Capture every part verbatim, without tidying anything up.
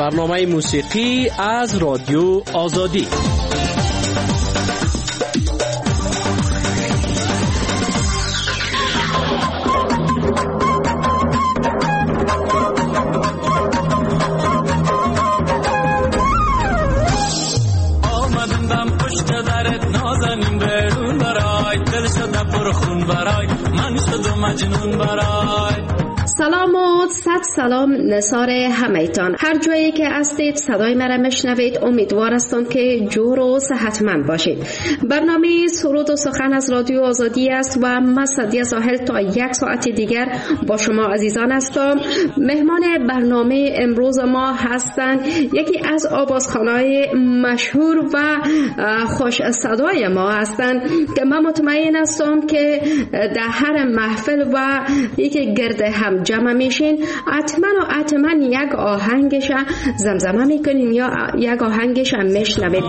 برنامه موسیقی از رادیو آزادی. سلام و صد سلام نثار همه‌تان. هر جایی که هستید صدای مرا میشنوید، امیدوار هستم که جور و صحتمند باشید. برنامه سرود و سخن از رادیو آزادی است و من سعدیه ساحل تا یک ساعت دیگر با شما عزیزان هستم. مهمان برنامه امروز ما هستند یکی از آوازخوان‌های مشهور و خوش صدای ما هستند که من مطمئن هستم که در هر محفل و یکی گرد هم جمع میشین حتما و حتما یک آهنگش زمزمه میکنین یا یک آهنگش هم میشنوید.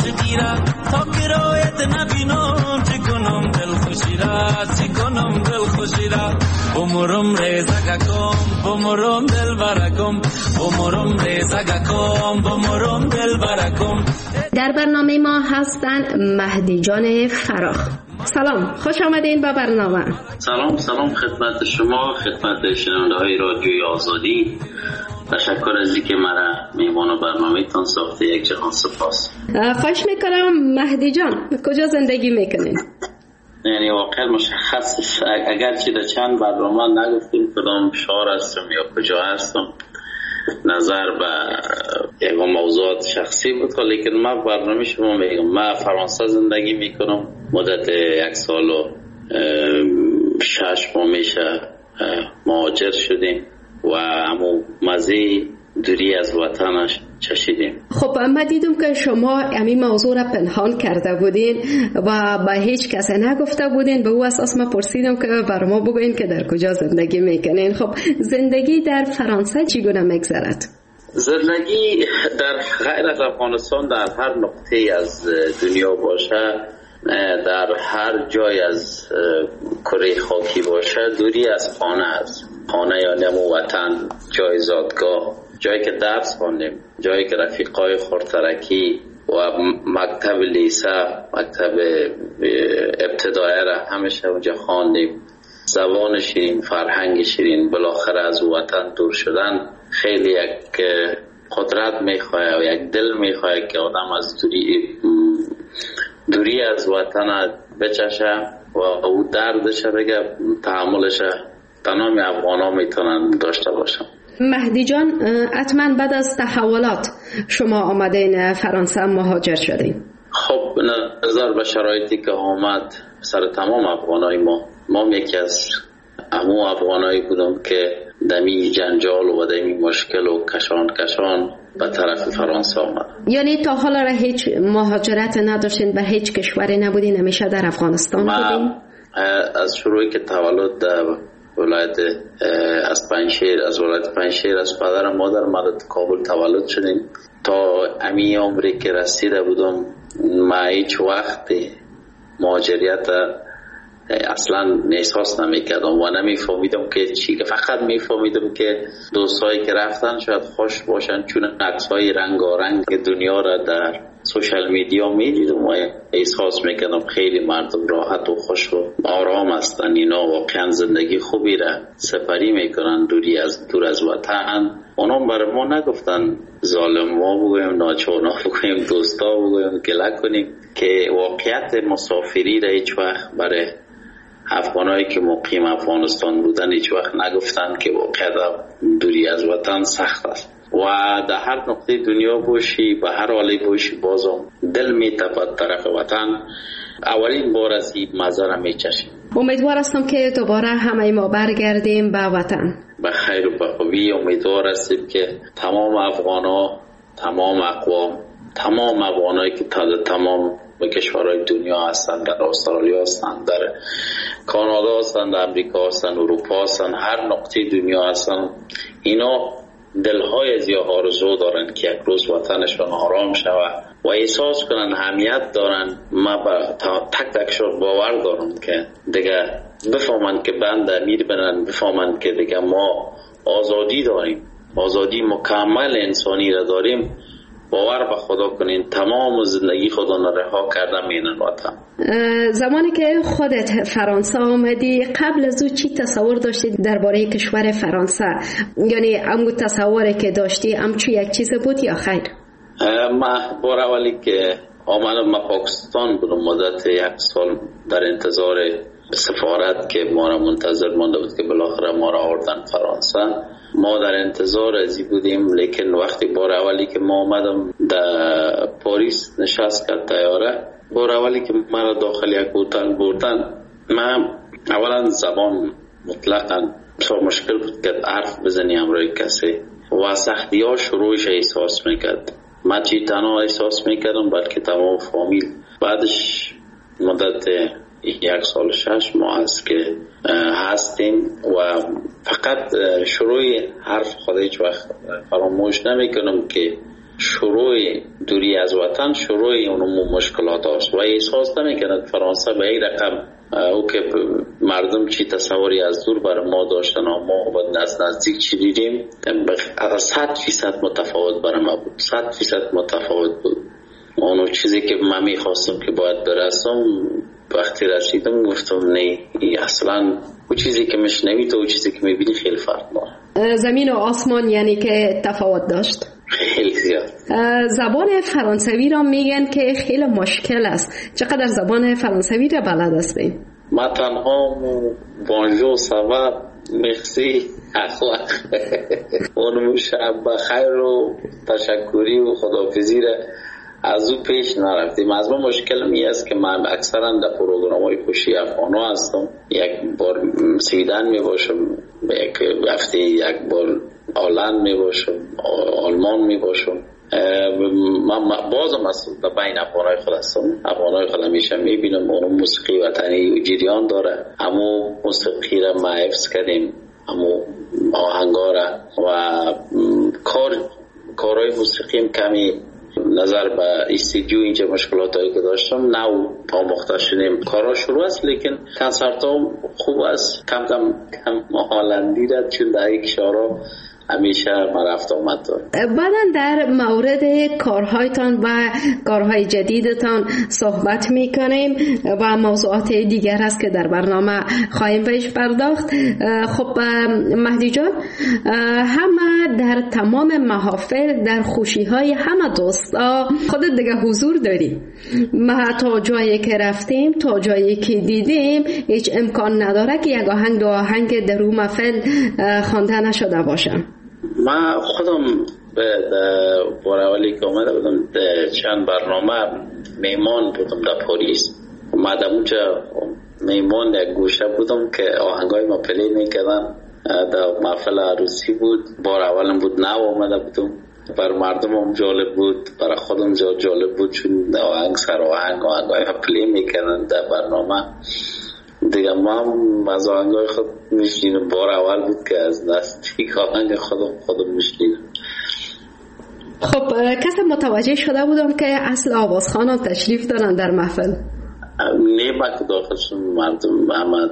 بمرم ریزگکم بمرم دل برکم بمرم ریزگکم بمرم دل برکم. در برنامه ما هستند مهدی جان فراخ. سلام، خوش آمدین با برنامه. سلام سلام خدمت شما، خدمت شنونده های رادیوی آزادی. تشکر از اینکه مرا میهمان برنامه تان ساخته. یک جهان سپاس. خوش میکنم مهدی جان، کجا زندگی میکنین؟ یعنی واقعا مشخص اگرچه در چند برنامه نگفتیم کدام شهر هستم یا کجا هستم، نظر به یک موضوعات شخصی بود، لیکن من برنامه شما میگم من فرانسه زندگی میکنم. مدت یک سال و شش ماه میشه مهاجر شدیم و همون مزه دوری از وطنش چشیدیم. خب من دیدم که شما همین موضوع را پنهان کرده بودین و به هیچ کس نگفته بودین. به او اساس من پرسیدم که برای ما بگوین که در کجا زندگی میکنین. خب زندگی در فرانسه چگونه میگذرد؟ زندگی در غیر از افغانستان در هر نقطه از دنیا باشه، در هر جای از کره خاکی باشه، دوری از خانه است. خانه یعنی همون وطن، جای زادگاه، جایی که درس خواندیم، جایی که رفیقای خورترکی و مکتب لیسه، مکتب ابتدایی را همیشه اونجا خواندیم. زبان شیرین، فرهنگ شیرین. بالاخره از وطن دور شدن خیلی یک قدرت میخواه و یک دل میخواه که آدم از دوری دوری از وطن بچشه و او دردش بگه، تحملش تمام افغانا میتونن داشته باشن. مهدی جان، حتما بعد از تحولات شما آمدین فرانسه مهاجر شدین. خب نظر به شرایطی که آمد سر تمام افغانای ما ما یکی از همون افغانایی بودم که دمی جنجال و دمی مشکل و کشان کشان به طرف فرانسه آمد. یعنی تا حالا را هیچ مهاجرت نداشتین، به هیچ کشوری نبودین، همیشه در افغانستان بودین؟ از شروعی که تولد در ولایت از پنجشیر از ولایت پنجشیر از پدر مادر ما کابل تولد شدیم تا امی عمری که رسیده بودم ما هیچ وقت مهاجریت اصلا احساس نمیکردم و نمیفهمیدم که چی. فقط میفهمیدم که دوستایی که رفتن شاید خوش باشن، چون عکس‌های رنگارنگ دنیا را در سوشال میدیا میدیدم و احساس میکردم خیلی مردم راحت و خوش و آرام هستن. اینا واقعا زندگی خوبی را سپری میکنن دوری از دور از وطن. اونم برای ما نگفتن ظالم ما بگویم، ناچارنا بگویم، دوستا بگویم، گله کنیم، که واقعیت مسافری را هیچ وقت برای افغانایی که مقیم افغانستان بودن هیچ وقت نگفتن که واقعیت دوری از وطن سخت است و در هر نقطه دنیا باشی، به هر حالی باشی، بازم دل میتپد طرف وطن. اولین بار از این مزه را میچشیم. امیدوار هستم که دوباره همه ما برگردیم به وطن به خیر و به خوبی. امیدوار هستیم که تمام افغانا، تمام اقوام، تمام افغانایی که تا تمام به کشورهای دنیا هستند، در استرالیا هستند، در کانادا هستند، در امریکا هستند، اروپا هستند، هر نقطه دنیا هستند، اینا دلهای از یا آرزو دارن که یک روز وطنشون آرام شود و احساس کنن اهمیت دارن. ما با تک تکشون باور دارم که دیگه بفهمن که بند امیر بنن، بفهمن که دیگه ما آزادی داریم آزادی مکمل انسانی را داریم، باور به خدا کنین تمام زندگی خودان رها کردم اینن وطن. زمانی که خودت فرانسه آمدی، قبل از او چی تصور داشتی درباره کشور فرانسه؟ یعنی همون تصوری که داشتی همچون یک چیز بود یا خیر؟ ما بار اولی که آمدم ما پاکستان بودم، مدت یک سال در انتظار سفارت که ما را منتظر مانده بود که بالاخره ما را آوردن فرانسه. ما در انتظار ازی بودیم، لیکن وقتی بار اولی که ما آمدم در پاریس نشست کرد طیاره، بار اولی که ما را داخل یک هتل بردن، من اولا زبان مطلقا بسیار مشکل بود که حرف بزنی امروی کسی و سختی ها شروعش احساس میکرد. من چی تنها احساس میکردم بلکه تمام فامیل. بعدش مدت یک سال شش ماه است که هستیم و فقط شروع حرف خود هیچ وقت فراموش نمی کنم که شروع دوری از وطن شروع اون مشکلات هاست و احساس نمی کند فرانسه به این رقم او که مردم چی تصوری از دور برای ما داشتن و ما از نزدیک چی دیدیم صد فیصد متفاوت برای ما بود. صد فیصد متفاوت بود. اونو چیزی که من میخواستم که باید برسم وقتی رسیدم گفتم نه، اصلا او چیزی که مشنوی تو او چیزی که میبینی خیلی فرق داره. زمین و آسمان یعنی که تفاوت داشت خیلی زیاد. زبان فرانسوی را میگن که خیلی مشکل است. چقدر زبان فرانسوی را بلد هستین؟ ما تنها بانجو سوا مرسی اخلاق اونمو شب بخیر و تشکری و خداحافظی را از او پیش نرفتیم. از ما مشکل می است که من اکثرا در پروگرام های خوشی افغانا هستم. یک بار سویدن می باشم، یک هفته یک بار آلند می باشم، آلمان می باشم. من بازم از در بین افغانای خود هستم. افغانای خود همیشه می بینم اون موسیقی وطنی جریان داره. همو موسیقی را ما حفظ کردیم، همو آهنگا را و کار کارهای موسیقی هم کمی نظر به استودیو اینجا مشکلات هایی که داشتم نو آموخته شدیم. کارا شروع است لیکن کنسرت ها خوب است. کم کم کم هالندی را چون در یک شارا همیشه ما رفت آمد دارم. بعدا در مورد کارهایتان و کارهای جدیدتان صحبت میکنیم و موضوعات دیگر است که در برنامه خواهیم بهش پرداخت. خب مهدی جان، همه در تمام محافل در خوشی های همه دوستا خودت دیگه حضور داری. ما تا جایی که رفتیم، تا جایی که دیدیم، هیچ امکان نداره که یک آهنگ دو آهنگ در اون محفل خوانده نشده باشم. من خودم به بار اولی که اومده بودم چند برنامه میمان بودم در پاریس. اومدم اونجا میمان یک گوشه بودم که آهنگای ما پلی میکردن. در محفل عروسی بود، بار اولم بود، نو اومده بودم. بر مردم هم جالب بود، برای خودم جالب بود چون آهنگ سر آهنگ آهنگای ما پلی میکردن در برنامه دیگه. ما هم از آهنگای خود میشنیدم. بار اول بود که از نزدیک آهنگ خودم خودم میشنیدم. خب کسی متوجه شده بودم که اصل آوازخوانان تشریف دارن در محفل؟ نه، با که داخل شدم مردم همه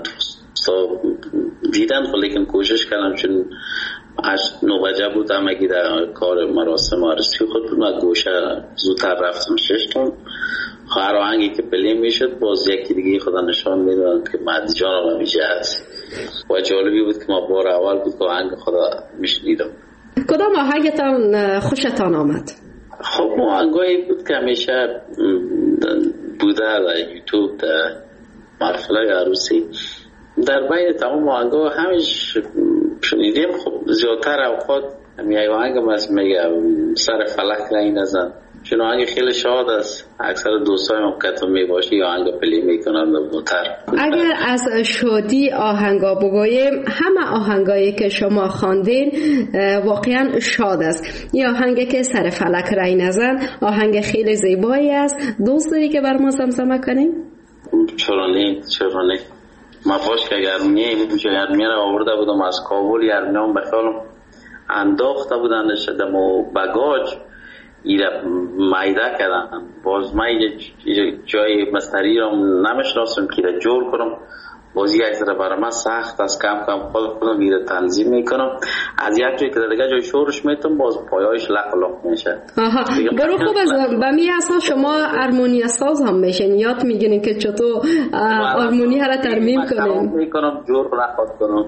دیدن، لیکن کوشش کردم چون هشت نو بجه بود همگی در کار مراسم عروسی خود بود. من گوشه زودتر رفتم ششتم. هر آهنگی که پلی میشد باز یکی دیگه خدا نشان میدادن که مهدی جان هم همیشه هست و جالبی بود که ما بار اول بود که آهنگ خدا میشنیدم. کدام آهنگتان خوشتان آمد؟ خب آهنگایی بود که همیشه بوده در یوتیوب در محفل‌های عروسی. در بین تمام آهنگا همیش شنیدیم. خب زیادتر اوقات همی آهنگ از میگه سر فلک رنگ نزن، چون آهنگ خیلی شاد است. اکثر دوستای ما که می باشی آهنگ پلی میکنن موتر. اگر از شادی آهنگا بگوییم، همه آهنگایی که شما خواندین واقعا شاد است. این آهنگی که سر فلک رنگ نزن آهنگ خیلی زیبایی است. دوست داری که بر ما زمزمه کنیم؟ چرا نه، چرا نه. ما باش که گرمیه اینجا گرمیه رو آورده بودم از کابل. گرمیه هم بخیالم انداخته بودن شدم و بگاج ایره مایده کردن. باز من جای مستری رو نمیشناسم که ایره جور کنم. بازی یک ذره برای من سخت است. کم کم خودم میره تنظیم میکنم. از یک جای که دیگه جای شورش میتونم باز پایایش لق لق میشه. آها برو خوب از به می اساس شما هارمونی ساز هم میشین، یاد میگیرین که چطور هارمونی ها را ترمیم کنین. میکنم جور رخواد کنم.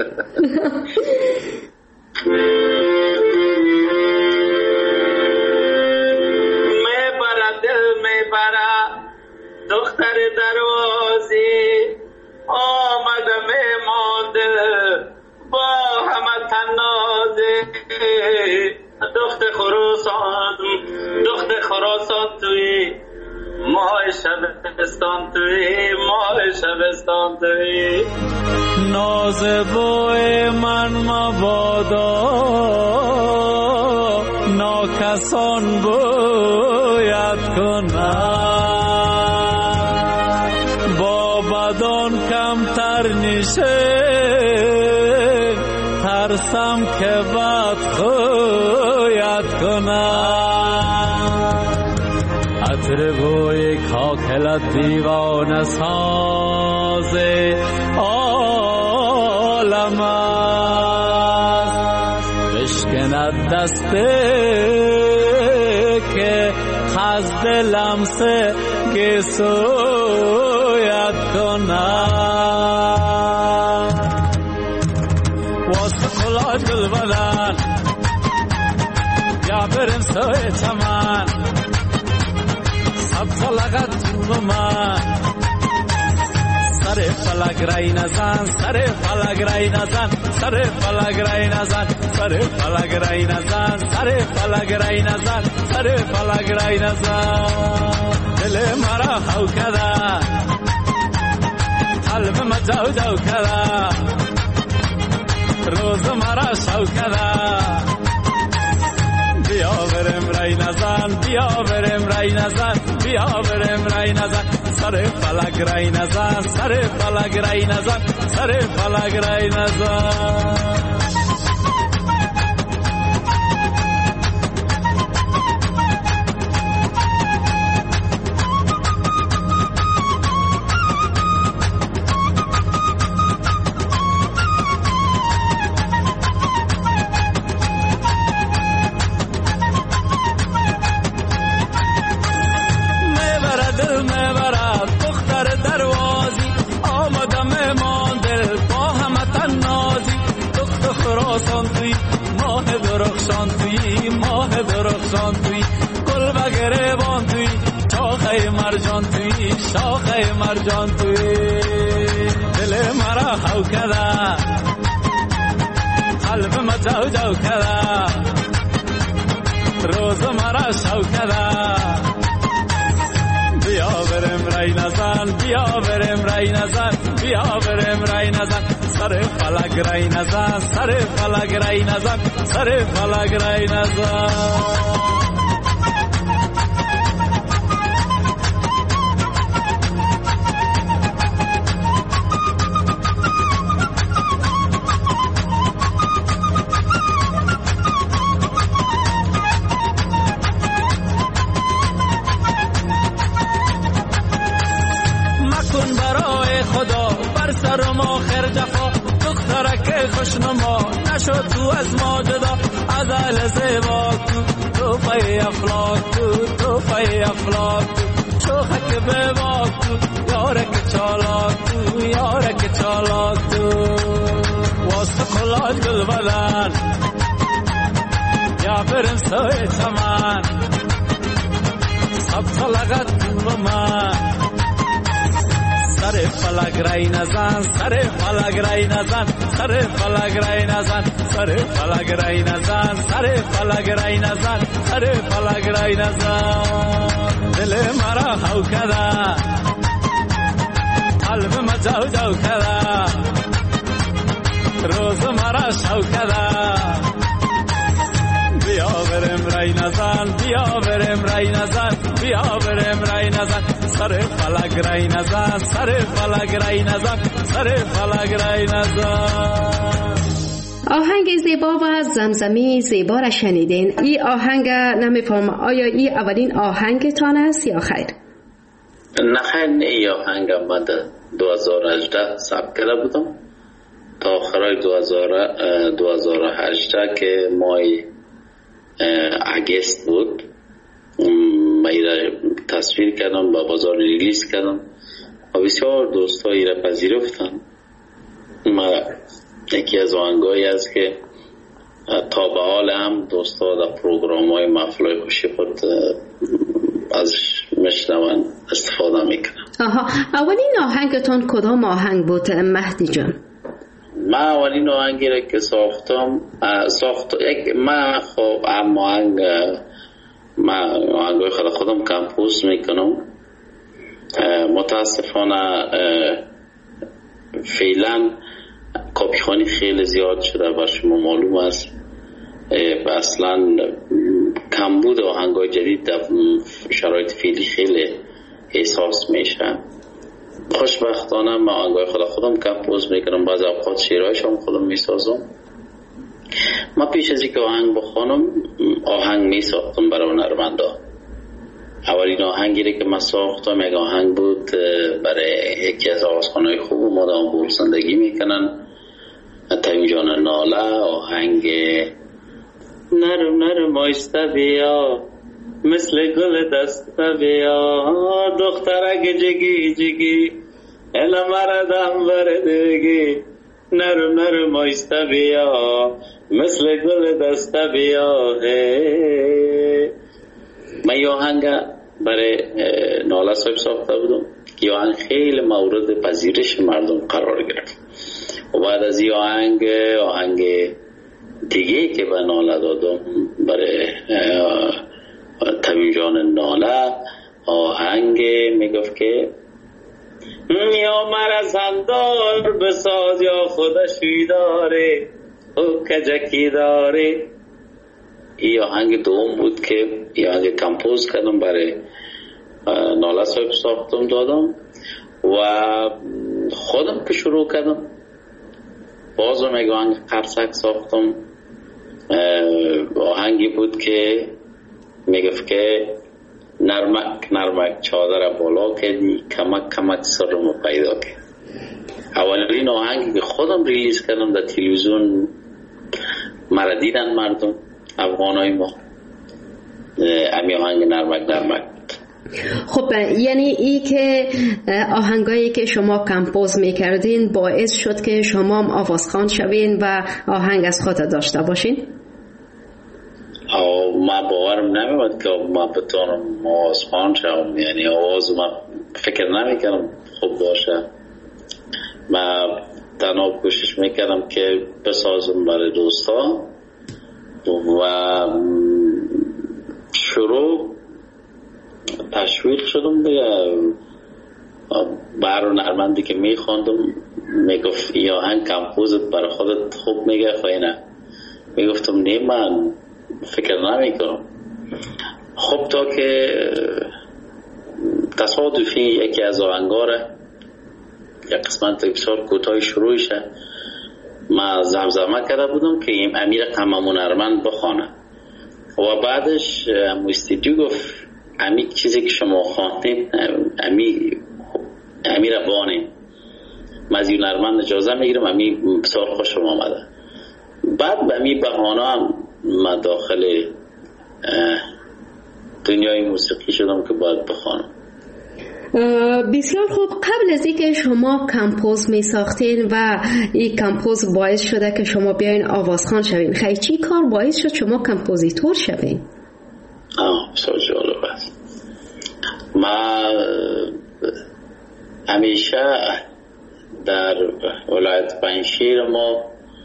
میبره دل میبره دختر دروازی، آمده میمانده با همه تنازی. دخت خراسان دخت خراسان توی ماه شبستان توی ماه شبستان توی. ناز بوی من مبادا ناکسان بوید کنم، با بدان کمتر نیشه ترسم که بد خوید کنم. عطر بوی کاکلت دیوانه ساز عالم است، بشکند دسته که خزد لمسه گسوید کنم. واسه خلاج گل بلن یا برم سوی چمن، سبز لغت تو من سر فلک رای نزن، سر فلک رای نزن، سر فلک رای نزن، سر فلک رای نزن، سر فلک رای نزن، سر فلک رای نزن. دل مرا خو کده قلب ما جو جو کده، روز مرا شو کده بیا برم رای نزن، بیا برم رای نزن، بیا برم رای نزن، سر فلک رای نزن، سر فلک رای نزن، سر فلک رای نزن. شاخه مرجان توی دل مرا خو کده، قلب ما جو جو کده، روز مرا شو کده بیا برم رای نزن، بیا برم رای نزن، بیا برم رای نزن، سر فلک رای نزن، سر فلک رای نزن، سر فلک رای نزن. خوشنما نشد تو از ما جدا، عدل زیبا تو توفه افلاک تو توفه افلاک تو، شوخک بیباک تو یارک چالاک تو یارک چالاک تو. واسه خلاج گل بدن یا برم سوی چمن، سبز لغت تو من سر فلک رای نزن، سر فلک رای نزن، سر فلک رای نزن، سر فلک رای نزن، سر فلک رای نزن، سر فلک رای نزن. دل مرا خو کده قلب ما جو جو کده، روز مرا شو کده بیا برم رای نزن، بیا برم رای نزن، بیا برم رای نزن، سر فلک رای نزن، سر فلک رای نزن، سر فلک رای نزن. آهنگ زیبا و زمزمی زیبا را شنیدین. این آهنگ نمیفهم آیا این اولین آهنگتان است یا خیر؟ نخیر ای آهنگ من در دو هزار و هجده ثبت کرده بودم تا آخرای دو هزار و هجده که ماه اگست بود. من ایره تصویر کردم با بازار ریلیز کردم و بسیار دوست ها ایره پذیرفتن. ما یکی از آهنگایی است که تا به حال هم دوست ها در پروگرام های محفل خوشی خود ازش میشنون استفاده میکنن. آها، اولین آهنگتون کدام آهنگ بود مهدی جان؟ من اولین آهنگی را که ساختم ساخت یک من خب هم آهنگ من آهنگای خود خودم کمپوز میکنم. متاسفانه فعلا کپی خوانی خیلی زیاد شده و شما معلوم است اصلا کمبود آهنگای جدید در شرایط فعلی خیلی احساس میشه. خوشبختانه من آهنگای خود خودم کمپوز میکنم، بعض اوقات شعرهایش هم خودم میسازم. من پیش از اینکه آهنگ بخوانم آهنگ میساختم برای هنرمندا. اولین آهنگی که من ساختم یک آهنگ بود برای یکی از آوازخوان‌های خوب مدام بور زندگی میکنن، تیم جان ناله. آهنگ نرم نرم آیسته بیا مثل گل دسته بیا دخترک جگی جگی الا مردم بردگی نرم نرم آیسته بیا مثل گل دسته بیا. من یه آهنگ برای ناله صاحب ساخته بودم که یه آهنگ خیلی مورد پذیرش مردم قرار گرفت و بعد از یه آهنگ آهنگ دیگه که به ناله دادم برای تمیم جان ناله آهنگ میگفت که یا مرزندار بساز یا خودشوی داره او کجکی داره. این آهنگ دوم بود که این آهنگ کمپوز کردم برای ناله صاحب ساختم دادم و خودم که شروع کردم بازم یک آهنگ قرصک ساختم. آهنگی بود که میگفت که نرمک نرمک چادر بالا کردی کمک کمک سرمو پیدا کرد. اولین آهنگی که خودم ریلیز کردم در تلویزیون مرا دیدن مردم افغانای ما امی آهنگ نرمک نرمک. خب یعنی ای که آهنگایی که شما کمپوز میکردین باعث شد که شما هم آوازخوان شوین و آهنگ از خود داشته باشین؟ او ما باورم نمیاد که ما بتونم آوازخوان شوم، یعنی آواز ما فکر نمیکنم خوب باشه. ما تنها کوشش میکردم که بسازم برای دوستا و شروع تشویق شدم دیگه. برای هنرمندی که میخوندم میگفت این آهنگ کمپوزت برای خودت خوب میگه خواهی نه. میگفتم نه من فکر نمیکنم. خب تا که تصادفی یکی از آهنگاره یک قسمت بسیار کوتاه شروع شه من زمزمه کرده بودم که این امیر قممون هنرمند بخوانه و بعدش استودیو گفت امی چیزی که شما خواندید امی امی را بانید من از این هنرمند اجازه میگیرم امی بسیار خوشم آمده. بعد به امی بهانه هم من داخل دنیای موسیقی شدم که باید بخوانم. بسیار خوب. قبل از اینکه شما کمپوز می ساختین و این کمپوز باعث شده که شما بیاین آوازخوان شوین، خیلی چی کار باعث شد شما کمپوزیتور شوین؟ آه بسیار جالب است. من همیشه در ولایت پنجشیر ما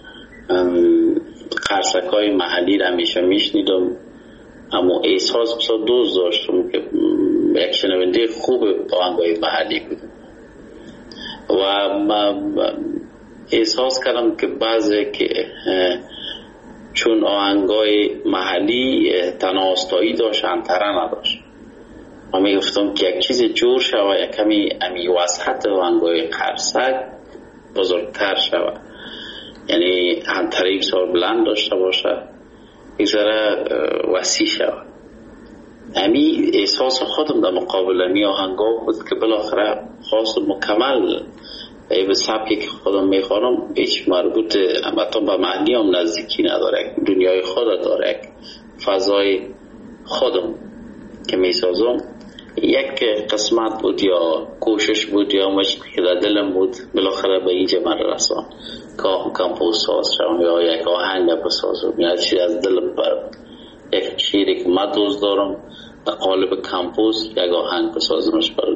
قرصک های محلی را همیشه میشنیدم، اما احساس بسیار دوست داشتم که یک شنونده خوب آهنگای محلی بودم و من احساس کردم که بعضی که چون آهنگای محلی تناسایی داشت انتره نداشت و می گفتم که یک چیز جور شود یک کمی امی وسط آهنگای قرصک بزرگتر شود، یعنی انتره بسیار بلند داشته باشه، یک ذره وسیع شود. امی احساس خودم در مقابل امی آهنگا بود که بالاخره خواست مکمل به سبکی که خودم میخوانم هیچ مربوط همتا به معنی هم نزدیکی نداره، دنیای خود داره، فضای خودم که میسازم یک قسمت بود یا کوشش بود یا مشکل که در دلم بود بالاخره به اینجا من رسان که کمپوز ساز شدم یا یک آهنگ بسازم یا چیز از دلم بر یک شیری که من دوست دارم در قالب کمپوز یک آهنگ بسازمش بر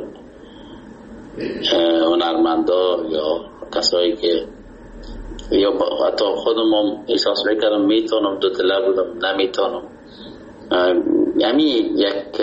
هنرمندا یا کسایی که یا حتی خودم هم احساس میکردم میتونم دو دله بودم نمیتونم یعنی یک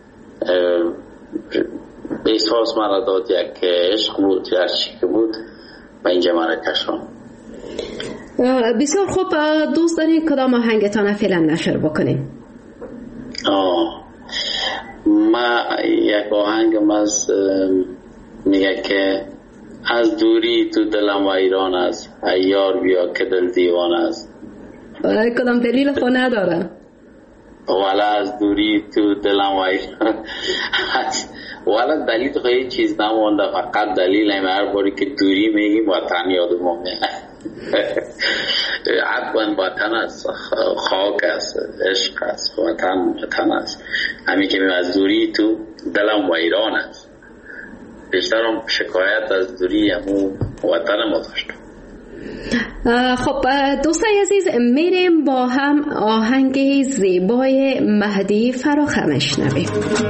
احساس مرا داد یک عشق بود یا چی که بود و اینجا مرا کشم. بسیار خوب، دوست دارین کدام آهنگتان فعلا نشر بکنین؟ آه ما یک آهنگم از میگه که از دوری تو دلم ویران است، ایار بیا که دل دیوان است. کدام دلیل خود نداره؟ والا از دوری تو دلم ویران است، والا دلیل تو خیلی چیز نمونده، فقط دلیل همه هر باری که دوری میگیم وطن یادمون میاد. حتما وطن است، خاک است، عشق است، وطن وطن است. همین که از دوری تو دلم ویران است، بیشترم شکایت از دوری همون وطن ما داشتم. خب دوستای عزیز، میریم با هم آهنگ زیبای مهدی فراخه میشنویم.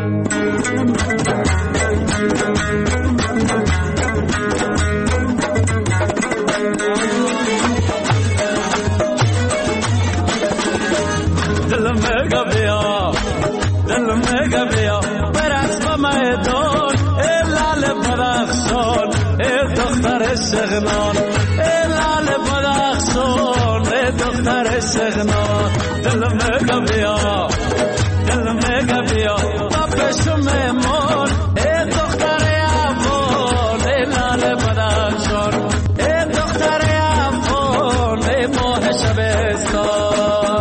دلم میگه بیا، دلم میگه بیا برقص با میدان، ای لال بدخشان، ای دختر شغنان، ای لال بدخشان، ای دختر شغنان. دلم میگه بیا، دلم میگه بیا با پشم میمون، ای دختر افغان، ای لال بدخشان، ای دختر افغان، ای ماه شبستان.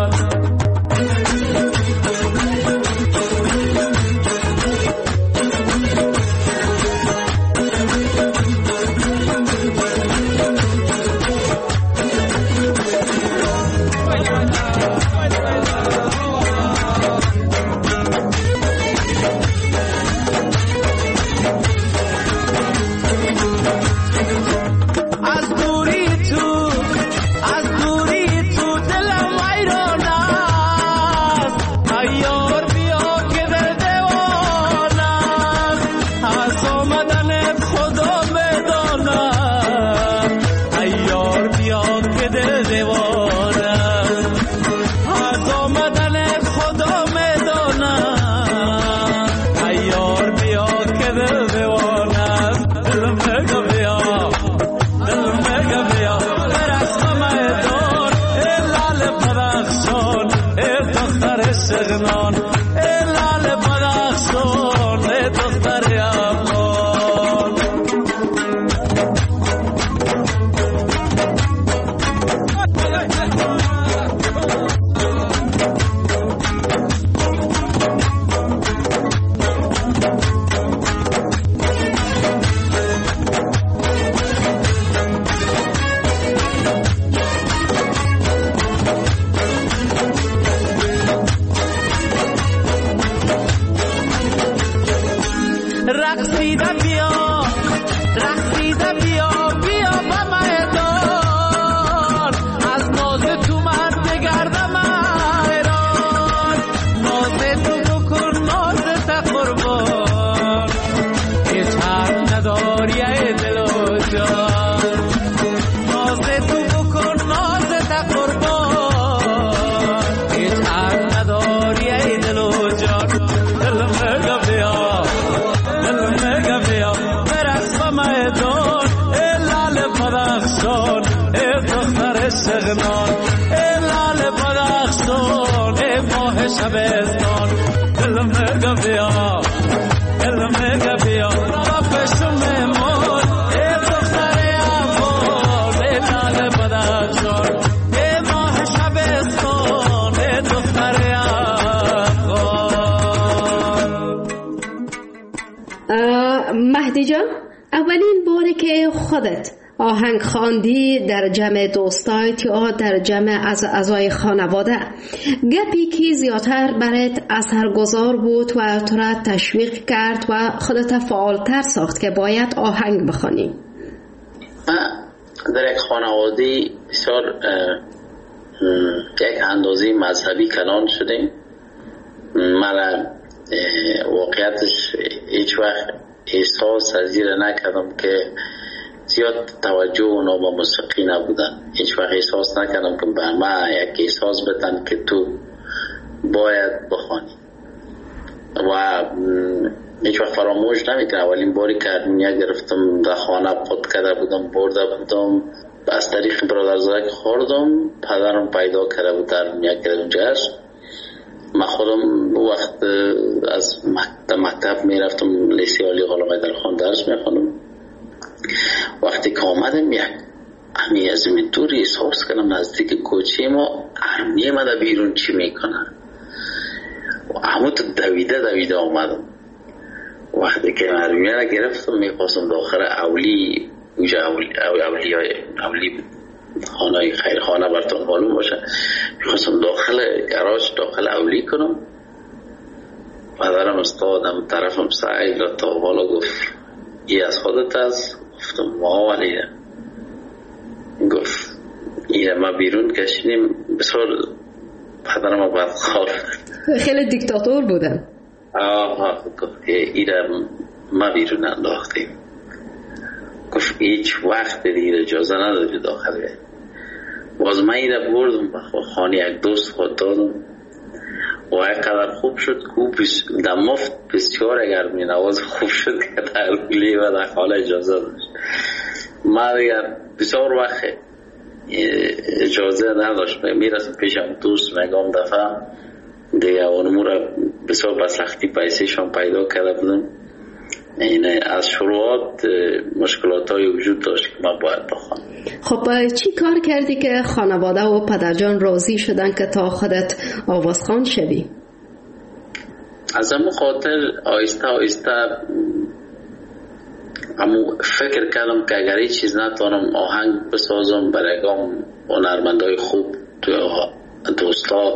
شبستان دلم میگه بیا دلم میگه بیا با پشم میمون ای دختر افغان ای لال بدخشان ای ماه شبستان ای دختر افغان. اولین باری که خودت آهنگ خواندی در جمع دوستایت یا در جمع از اعضای خانواده، گپی که زیادتر برات اثرگذار بود و تو را تشویق کرد و خودت فعالتر ساخت که باید آهنگ بخوانی؟ من در یک خانواده بسیار یک اندازه مذهبی کلان شدیم. من واقعیتش هیچ وقت احساس از زیر نکردم که زیاد توجه اونا با موسیقی نبودن. هیچ وقت احساس نکردم که به من یک احساس بدن که تو باید بخوانی و هیچ وقت فراموش نمیکنم. اولین باری که ارمینیا گرفتم در خانه پد کرده بودم، برده بودم از طریق برادرزاده که خوردم، پدرم پیدا کرده بود در ارمینیا که اونجاش. من خودم وقت از مکتب, مکتب میرفتم، لیسی عالی غلام حیدرخان درس میخوانم. وقتی که آمدم یک همی از این دوری احساس کنم نزدیک کوچه ما ارمینی ما در بیرون چی میکنن و همون تو دویده دویده آمدم. وقتی که ارمینی را گرفتم میخواستم داخل اولی اونجا اولی اولی های اولی خانه خیرخانه براتون معلوم باشه، میخواستم داخل گراج داخل اولی کنم. پدرم استادم طرفم سعی را تا بالا گفت ای از خودت است؟ گفتم ما ولیده. گفت ایره ما بیرون کشیدیم. بسیار پدرم بدخواه، خیلی دیکتاتور بودن. آه گفت ایره ما بیرون انداختیم. گفت هیچ وقت دیر اجازه نداری داخل بید. باز من ایره بردم خانه یک دوست خود دادم و یک قدر خوب شد که در مفت بسیار اگر می نواز خوب شد که در بلی و در خانه اجازه داشت. من اگر بسیار وقت اجازه نداشت میرسم پیشم دوست میگم دفعه دیگه اونمو را بسیار بسختی پیسیشان پیدا کرده بودم. این از شروعات مشکلات های وجود داشت که من باید بخوانم. خب چی کار کردی که خانواده و پدرجان راضی شدن که تا خودت آوازخوان شوی؟ از همون خاطر آیسته آیسته همون فکر کردم که اگر هیچ چیز نتوانم آهنگ بسازم برای گام هنرمندای خوب توی دوستا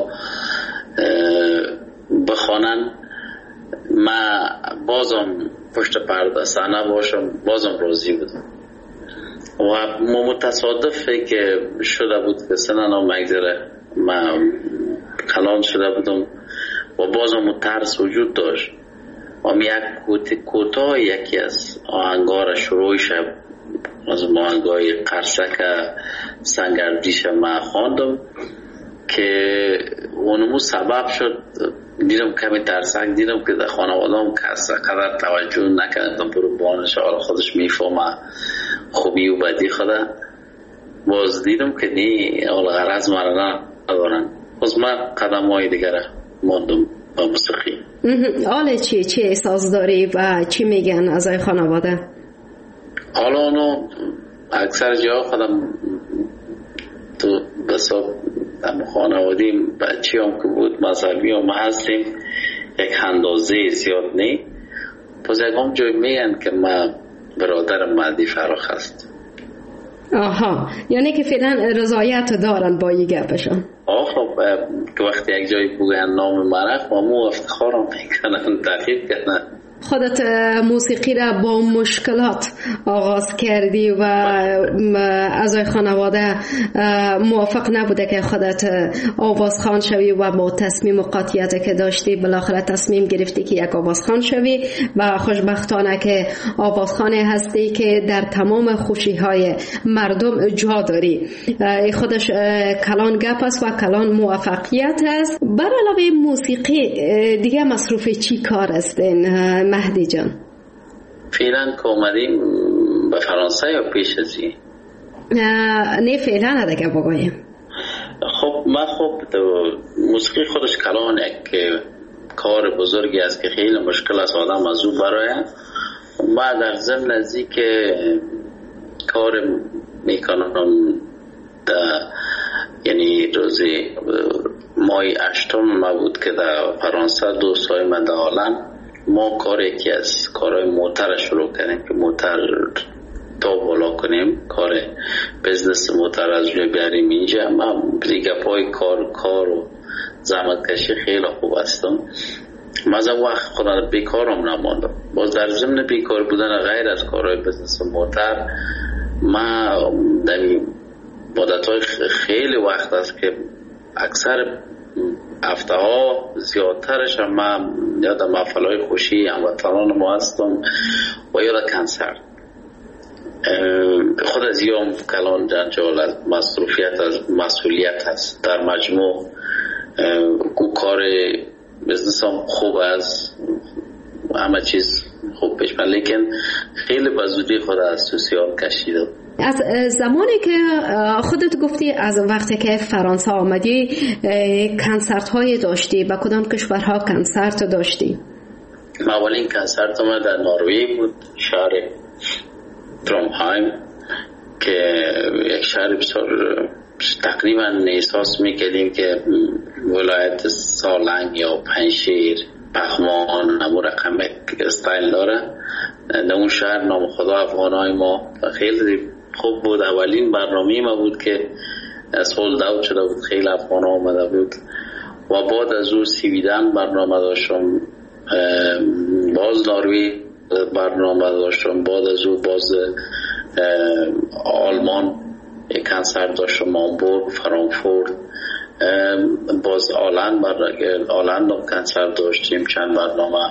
بخوانن، من بازم پشت پرده صحنه باشم، بازم راضی بودم. و متصادفه که شده بود که سننا مگذره من کلان شده بودم و بازم ترس وجود داشت و می یک کوتاه یکی از آهنگار شروع شب از آهنگای قرصک سنگردیش من خواندم که اونمو سبب شد دیدم کمی ترسک، دیدم که در خانواده‌ام کسی قدر توجه نکردم برو بانش حالا خودش میفهمه خوبی و بدی خوده. باز دیدم که نی اول غرض مرا ندارن، باز من قدم های دیگر ماندم با موسیقی. حالا چی چی احساس داری و چی میگن از ای خانواده؟ حالا اونو اکثر جا خودم تو بساب در خانوادیم بچی هم که بود مذهبی هم هستیم یک اندازه زیاد نی، باز یکم جای میگن که ما برادر مهدی فراخ هست. آها، یعنی که فعلا رضایت دارن با یه گپشون. آه خب که وقتی یک جایی بگوین نام مرخ و مو افتخارم میکنن تحقیق کنن. خودت موسیقی را با مشکلات آغاز کردی و اعضای خانواده موافق نبوده که خودت آوازخوان شوی و با تصمیم و قاطعیت که داشتی بالاخره تصمیم گرفتی که یک آوازخوان شوی و خوشبختانه که آوازخوان هستی که در تمام خوشی های مردم جا داری. خودش کلان گپ است و کلان موفقیت است. بر علاوه موسیقی دیگه مصروف چی کار هستین مهدی جان؟ فعلا که اومدیم به فرانسه یا پیش ازی؟ نه فعلا دیگه بگویم. خب من خب موسیقی خودش کلان یک کار بزرگی است که خیلی مشکل است آدم از او برای ما در ضمن ازی که کار میکنم در یعنی روزی مای اشتم ما بود که در فرانسه دوست های من در آلن ما کار یکی از کارهای موتر شروع کردیم که موتر تا بالا کنیم، کار بزنس موتر از روی بیاریم اینجا. ما دیگه پای کار کار و زحمت کشی خیلی خوب هستم. مثلا وقت خودم بیکارم نماندم. باز در ضمن بیکار بودن غیر از کارهای بزنس موتر، ما در مدت‌های خیلی وقت است که اکثر هفته ها زیادترش هم من یادم افعالای خوشی هموطنان ما هستم و یاد کنسر. خود از یوم کلان جنجال از مصروفیت از مسئولیت هست. در مجموع او کار بزنس هم خوب است، همه چیز خوب پیش من، لیکن خیلی بزودی خود از سوسیال کشیدم. از زمانی که خودت گفتی از وقتی که فرانسه آمدی کنسرت های داشتی، با کدام کشورها کنسرت داشتی؟ اولین کنسرت ما در نروژ بود، شهر ترومهایم که یک شهر بسیار تقریبا احساس میکردیم که ولایت سالنگ یا پنشیر پخمان همون رقم استایل داره. در اون شهر نام خدا افغانای ما خیلی خوب بود. اولین برنامه ما بود که سولد اوت شده بود، خیلی افغان ها آمده بود. و بعد از اون سویدن برنامه داشتم، باز نروژ برنامه داشتم، بعد از اون باز آلمان یک کنسرت داشتم، هامبورگ، فرانکفورت، باز آلند آلند هم کنسرت داشتیم چند برنامه.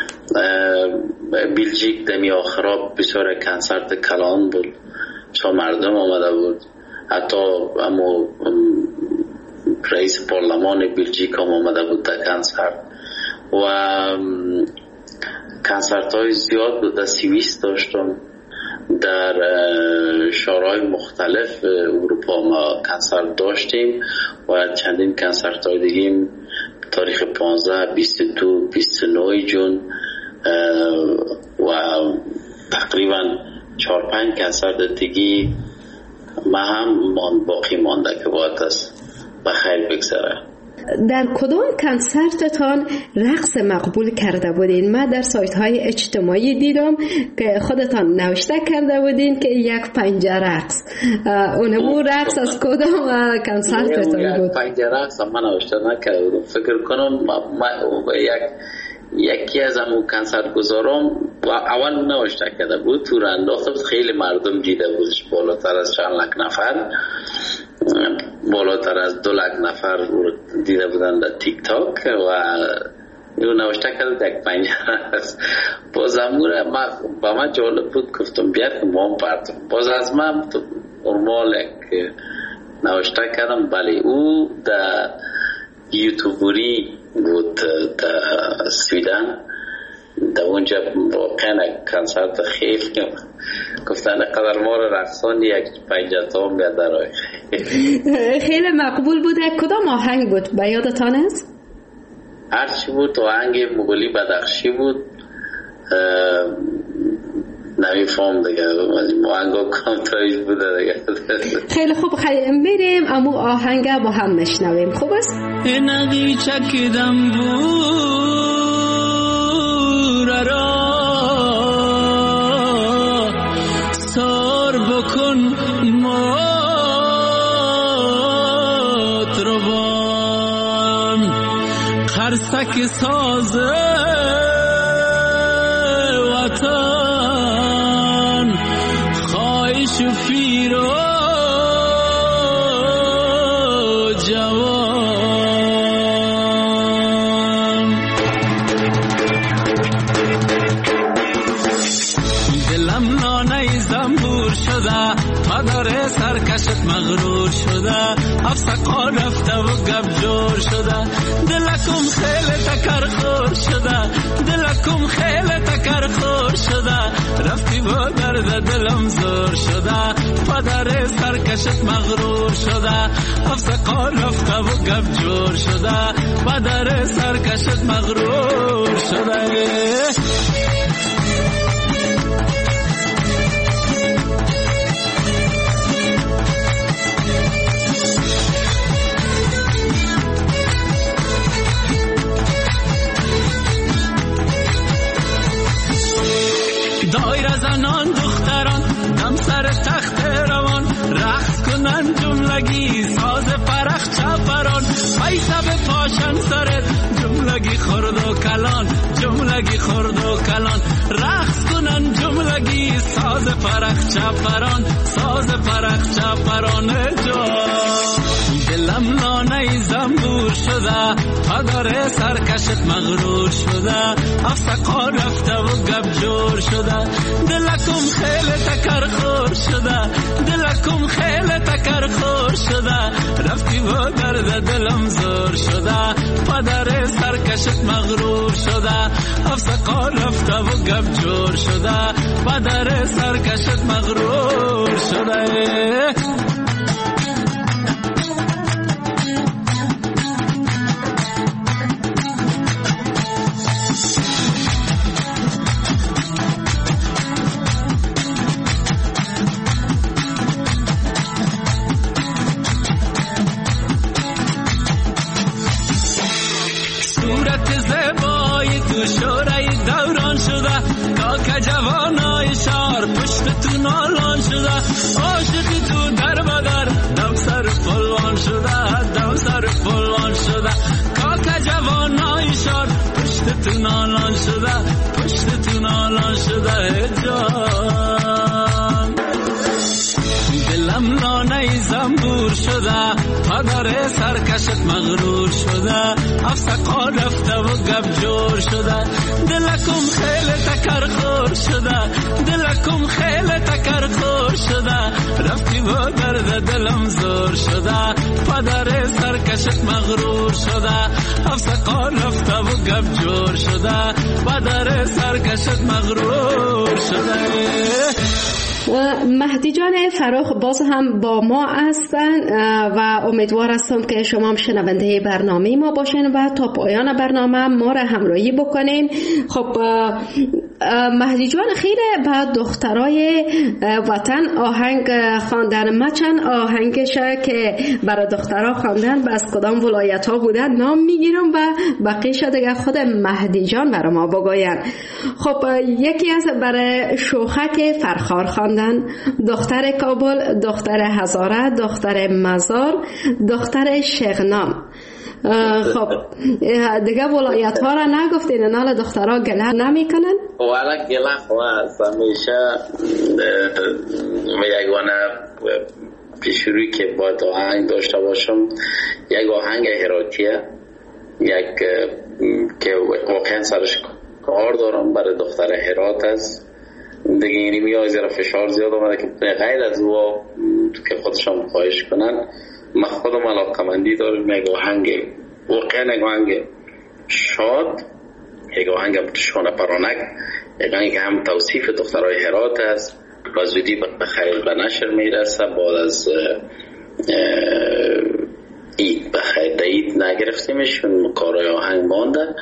بلژیک دمی آخرا بسیار کنسرت کلان بود، چون مردم آمده بود، حتی امو رئیس پارلمان بلژیک هم آمده بود در کنسرت. و کنسرت های زیاد بود. در سوئیس داشتم، در شهرهای مختلف اروپا ما کنسرت داشتیم و چندین کنسرت های دیگه تاریخ پانزده، بیست و دو، بیست و نه جون و تقریبا چهار پنج کنسرت دیگه ما هم باقی مانده که باید است بخیر بگذره. در کدام کنسرتتان رقص مقبول کرده بودین؟ من در سایت های اجتماعی دیدم که خودتان نوشته کرده بودین که یک پنجه رقص. اونمو رقص از کدام کنسرتتان بود؟ یک پنجه رقص من نوشته نکرده بودم. فکر کنم ما یک یکی از همون کنسرت گذارم و اول نوشته کرده بود، تو را انداخته بود، خیلی مردم دیده بودش، بالاتر از چند لک نفر، بالاتر از دو لک نفر دیده بودن در تیک تاک و یو نوشته کرده یک پنجه است. باز امور با من جالب بود، گفتم بیاد که ما هم پرتم. باز از من نرمال یک نوشته کردم، بله او در یوتیوبری بود در سویدن، در اونجا واقعا کنسرت خیلی گفتن قدر ما رو رقصان یک پنجت هم بیاد درای خیلی مقبول بوده. کدام آهنگ بود به یادتان است؟ هرچی بود، آهنگ مغولی بدخشی بود، نمی فهم دیگه آهنگا کامتایش بوده دیگه. خیلی خوب، خیلی میریم امو آهنگ با هم نشنویم. خوب است؟ نقی چکیدم بور را سار بکن مات روان خرسک سازه وطن خواهش و پیر و جوان دلم نانه زنبور شده مدار سرکشت مغرور شده افسقا رفته و گب جور شده دلکم خیلی تکر خور شده دلکم خیلی تکر خور شده رفتی با درد دلم زور شده پدر سرکشت مغرور شده افسقا رفته و گب جور شده پدر سرکشت مغرور شده. کنن جملگی ساز فرخ چپران پیسه به پاشن سرت جملگی خورد و کلان جملگی خورد و کلان رقص کنن جملگی ساز فرخ چپران ساز فرخ چپران جان دلم لانه زنبور شده پدر سرکشت مغرور شده افسقا رفته و گب جور شده دلکم خیلی تکر خور شده دلکم خیلی تکر خور شده رفتی و درد دلم زور شده پدر سرکشت مغرور شده افسقا رفته و گب جور شده پدر سرکشت مغرور شده شورای دوران شده تا که جوانای شهر پشت تو نالان شده عاشقی تو در بدر دم سر پلوان شده دم سر پلوان شده تا که جوانای شهر پشت تو نالان شده پشت تو نالان شده جان دلم نانه زنبور شده پدر سرکشت مغرور شده افسقا رفته و گب جور شده دلکم خیلی تکر خور شده دلکم خیلی تکر خور شده رفتی و درد دلم زور شده پدر سرکشت مغرور شده افسقا رفته و گب جور شده پدر سرکشت مغرور شده. مهدی جان فرخ باز هم با ما هستن و امیدوار هستم که شما هم شنونده برنامه ما باشین و تا پایان برنامه ما را همراهی بکنین. خب مهدی جان خیره با دخترای وطن آهنگ خواندن، ما چند آهنگش که برای دخترها خواندن و از کدام ولایت ها بودن نام میگیرم و بقیش دیگه خود مهدی جان برای ما بگوین. خب یکی از برای شوخک فرخار خواندن، دختر کابل، دختر هزاره، دختر مزار، دختر شغنام. خب دیگه ولایت ها را نگفتین، نال دخترها گله نمی کنن؟ والا گله خواست همیشه یگانه پیشروی که باید آهنگ داشته باشم یک آهنگ هراتیه، یک که واقعا سرش کار دارم برای دختر هرات است دیگه. اینی میاد زیرا فشار زیاد آمده که غیر از او که خودشان خواهش کنن من خودم علاقمندی دارم یک آهنگ واقعا یک آهنگ شاد، یک آهنگ شانه پرانک، یک آهنگ که هم توصیف دخترای هرات است و زودی به خیر به نشر میرسه. بعد از اید به خیر دید نگرفتیمشون کارای آهنگ مانده.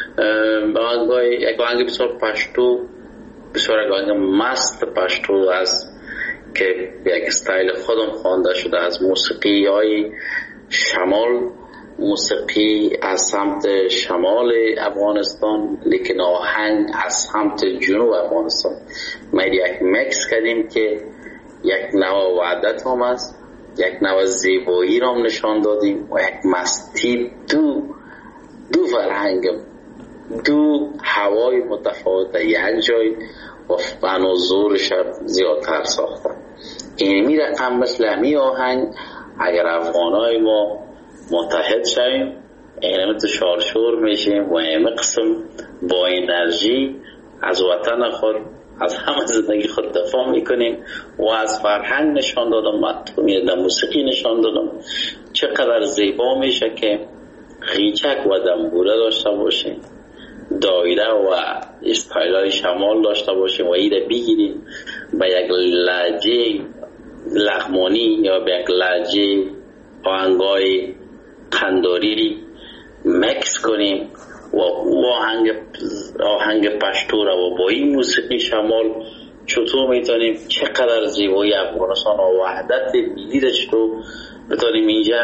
یک آهنگ بسیار پشتو، بسیار یک آهنگ مست پشتو است که یک استایل خودم خوانده شده از موسیقی های شمال، موسیقی از سمت شمال افغانستان لیکن آهنگ از سمت جنوب افغانستان. ما یک مکس کردیم که یک نوع وحدت هم است، یک نوع زیبایی را هم نشان دادیم و یک مستی دو دو فرهنگ، دو هوای متفاوت یک جای و فن و زورش زیادتر ساختن. اینمی رقم مثل همی آهنگ اگر افغانای ما متحد شویم اینمی تو شارشور میشیم و اینمی قسم با انرژی از وطن خود، از همه زندگی خود دفاع میکنیم و از فرهنگ نشان دادم، مطمئن موسیقی نشان دادم چقدر زیبا میشه که غیچک و دنبوره داشته باشیم، دایره و استایلای شمال داشته باشیم و ایره بگیریم به یک لهجه لغمانی یا به یک لهجه آهنگای قنداری مکس کنیم و آهنگ آهنگ پشتو را و با این موسیقی شمال چطور میتونیم چقدر زیبایی افغانستان و وحدت ملیش رو بتونیم اینجا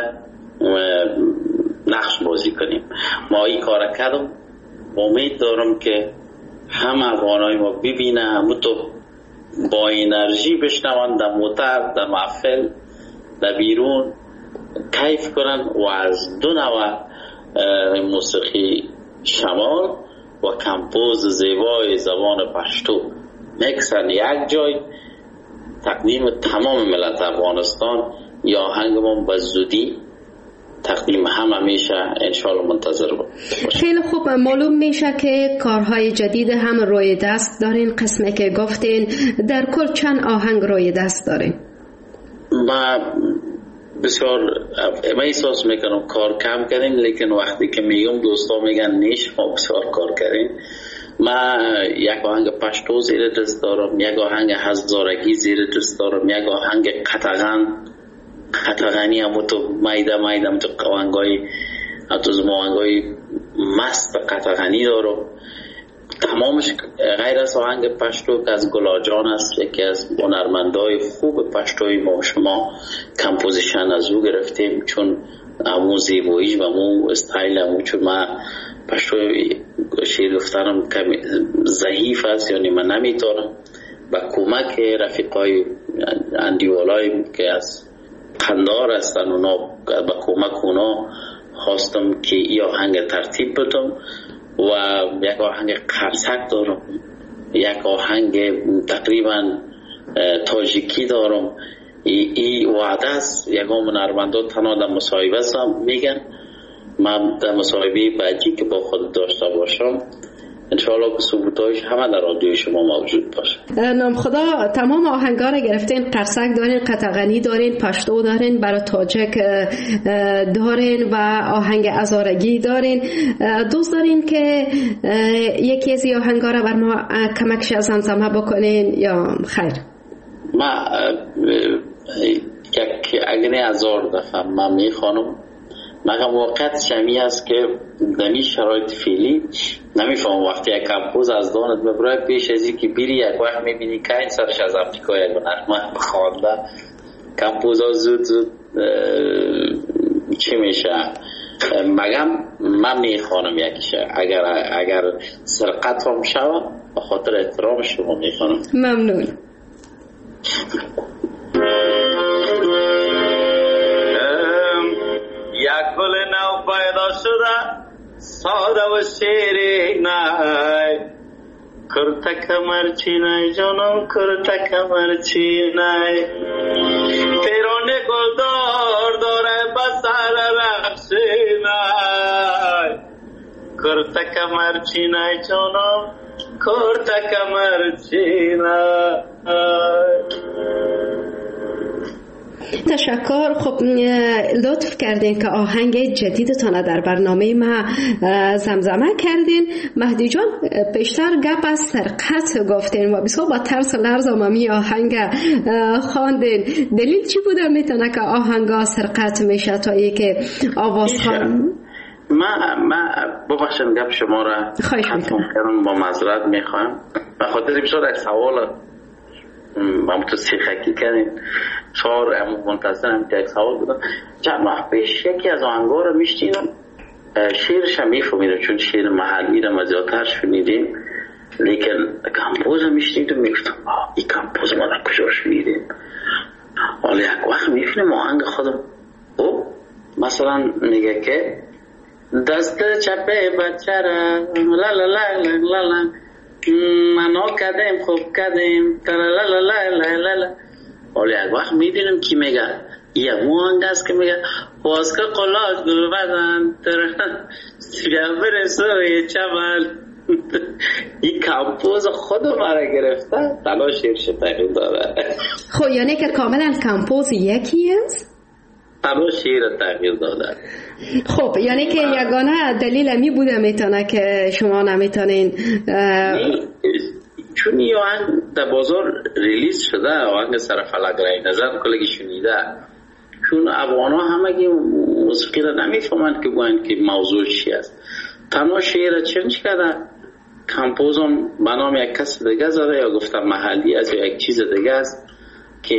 نقش بازی کنیم. ما این کار کردم، امید دارم که هم افغانای ما ببینه، همون تو با انرژی بشنوند در موتر در محفل در بیرون کیف کنن و از دو نوع موسیقی شمال و کمپوز زیبای زبان پشتو میکسن یک جای تقدیم تمام ملت افغانستان. یا آهنگمون به زودی تقدیم هم همیشه انشاءالله منتظر بود. خیلی خوب، معلوم میشه که کارهای جدید هم روی دست دارین. قسمه که گفتین در کل چند آهنگ روی دست دارین؟ ما بسیار ما احساس میکنم کار کم کردیم، لیکن وقتی که میگم دوستا میگن نیش ما بسیار کار کردیم. ما یک آهنگ پشتو زیر دست دارم، یک آهنگ هزارگی زیر دست دارم، یک آهنگ قطغن قطغنی هم تو مایده مایده هم تو قوانگای تو زمانگای مست قطغنی دارم. تمامش غیر از آهنگ پشتو که از گلاجان است، یکی از هنرمندای خوب پشتوی ما شما کمپوزیشن از او گرفتیم، چون امو زیباییش و امو استایل امو، چون من پشتوی شیر گفتنم کمی ضعیف است، یعنی من نمیتونم. با کمک رفیقای اندیوالای که از قندار هستن اونا، با کمک اونا خواستم که این آهنگ ترتیب بدم و یک آهنگ قرصک دارم، یک آهنگ تقریبا تاجیکی دارم. ای, ای وعده است یکم هنرمندا تنها در مصاحبه هم میگن، من در مصاحبه بعدی که با خود داشته باشم انشاءالله که ثبوتایش همه در رادیوی شما موجود باشه. نام خدا تمام آهنگا رو گرفتین، قرصک دارین، قطغنی دارین، پشتو دارین، برای تاجک دارین و آهنگ هزارگی دارین. دوست دارین که یکی از این آهنگا رو بر ما کمکش از زمزمه بکنین یا خیر؟ ما یک اگه هزار دفعه من میخوانم، مگه موقعیت شمی است که دمی شرایط فعلی نمیفهم. وقتی یک کمپوز از دانت ببرای پیش ازی که بیری یک وقت میبینی که این سرش از امریکا یک نرمه بخوانده کمپوز ها زود زود چی میشه. مگم من میخوانم یکیشه، اگر اگر سرقت هم شود به خاطر احترام شما میخوانم. ممنون. یک گل نو پیدا شده ساده و شیرین نای، کرتک مرچینای جانم کرتک مرچینای، تیرانه گلدار داره بسر رخشینای، کرتک مرچینای جانم کرتک مرچینای. تشکر. خب لطف کردین که آهنگ جدیدتان در برنامه ما زمزمه کردین. مهدی جان پیشتر گپ از سرقت گفتین و بسیار با ترس و لرز آمامی آهنگ خواندین. دلیل چی بوده میتونه که آهنگا سرقت میشه تا که آواز خواند؟ ما ما ببخشید گپ شما را خواهش میکنم، با معذرت میخوام به خاطر بسیار یک سوال ما تو سیخکی کردیم چهار امو منتظرم که یک سوال بودم. چند وقت پیش یکی از آهنگا رو میشتینم، شیرش هم میفهمیدم چون شیر محلی رو مزیادتر شنیدیم، لیکن کمپوز هم میشتیدم میگفتم این کمپوز ما در کجا شنیدیم. حالا یک وقت میفهمم آهنگ خودم او مثلا میگه که دست چپه بچه را لا لا لا لا لا منو کدیم خوب کدیم تلا لا لا لا لا لا. حالا یک وقت میدونم کی میگه یه موهنگ است که میگه باز که قلاج گل بدن سیگه برسوی چمن. این کمپوز خود مرا گرفته تلا شیرش تغییر داده. خب یعنی که کاملا کمپوز یکی است؟ تلا شیر تغییر داده. خب یعنی که یگانه دلیل می بوده میتونه که شما نمیتونین چون این آهنگ در بازار ریلیز شده، آهنگ سر فلک رای نزن کلگی شنیده، چون افغان ها همگی موسیقی را نمیفهمند که باید که موضوع چی است. تنها شعر چنج کرده، کمپوزم به نام یک کس دیگه زده یا گفتم محلی است یا یک چیز دیگه است که